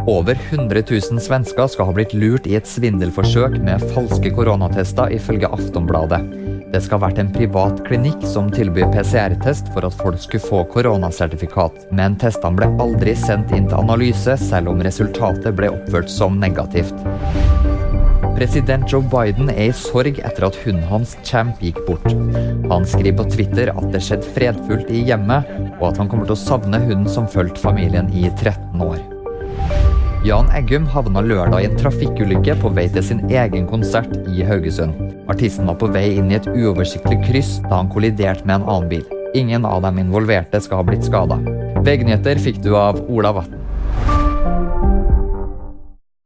Over 100 000 svensker skal ha blitt lurt i et svindelforsøk med falske koronatester ifølge Aftonbladet. Det skal ha vært en privat klinikk som tilbyr PCR-test for at folk skulle få koronasertifikat, men testene ble aldri sendt inn til analyse, selv om resultatet ble oppført som negativt. President Joe Biden er i sorg etter at hunden hans Champ gikk bort. Han skriver på Twitter at det skjedde fredfullt i hjemmet, og at han kommer til å savne hunden som fulgte familien i 13 år. Jan Eggum havna lørdag i en trafikkulykke på vei til sin egen konsert i Haugesund. Artisten var på vei inn i et uoversiktlig kryss da han kolliderte med en annen bil. Ingen av de involverte skal ha blitt skadet. VG-nyheter fikk du av Ola Vatten.